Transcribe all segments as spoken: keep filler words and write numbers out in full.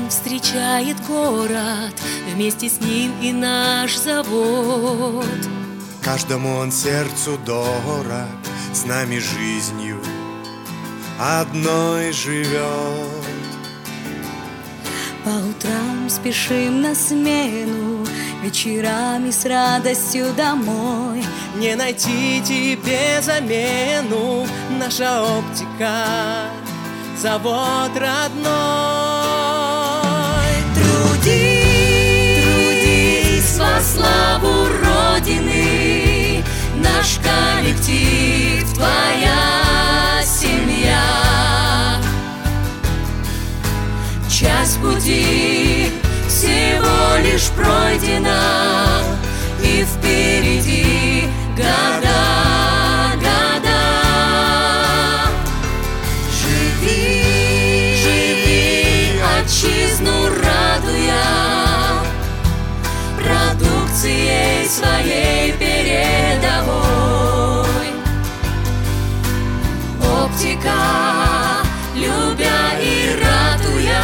встречает город, вместе с ним и наш завод. Каждому он сердцу дорог, с нами жизнью одной живет. По утрам спешим на смену, вечерами с радостью домой. Не найти тебе замену, наша оптика, завод родной. Трудись, трудись во славу Родины, наш коллектив, твоя семья. Часть пути всего лишь пройдена, и впереди года, года. Живи, живи, отчизну радуя, продукцией своей передовой. Оптика, любя и ратуя,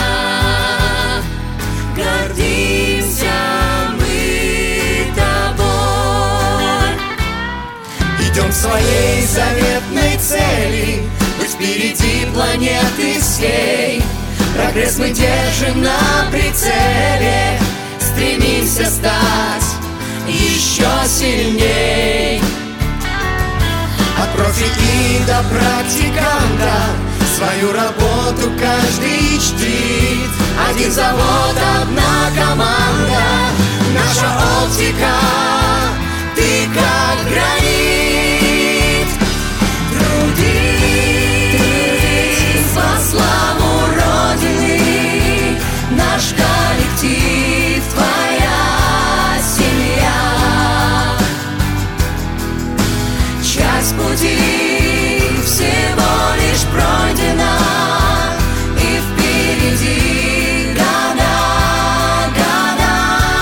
гордимся мы тобой. Идем к своей заветной цели, быть впереди планеты всей. Прогресс мы держим на прицеле, стремимся стать еще сильней. От профи и до практиканта свою работу каждый чтит. Один завод, одна команда, наша оптика, ты как гранит. Трудись, трудись во славу Родины, наш коллектив, твоя семья. Часть пути всего лишь пройдена, и впереди года, года.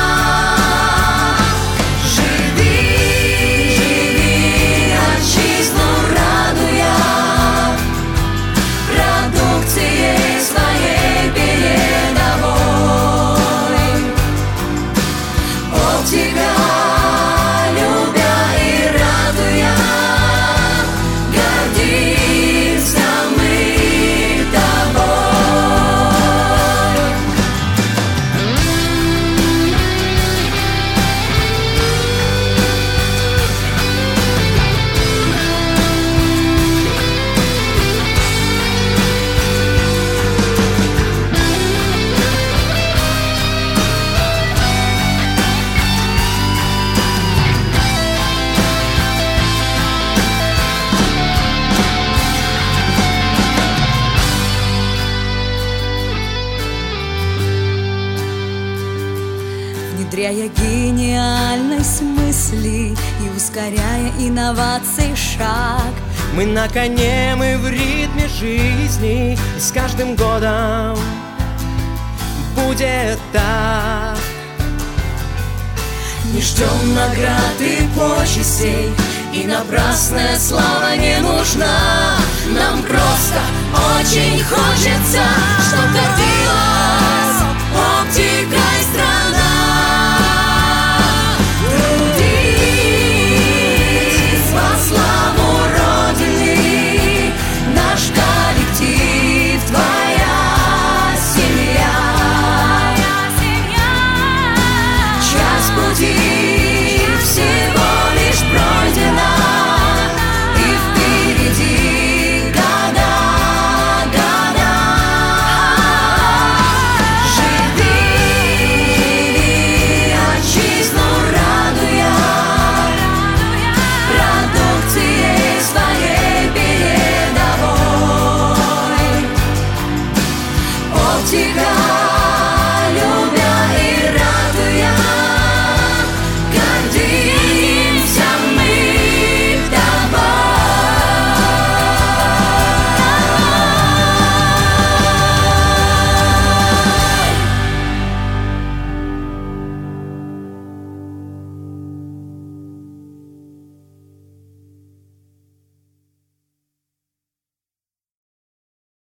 Живи, живи, отчизну радуя, продукцией своей передовой. Оптика, любя и радуя, гордимся мы тобой. Внедряя гениальность мысли и ускоряя инновации шаг, Мы на коне, мы в ритме жизни, и с каждым годом будет так. не ждем наград и почестей, и напрасная слава не нужна. Нам просто очень хочется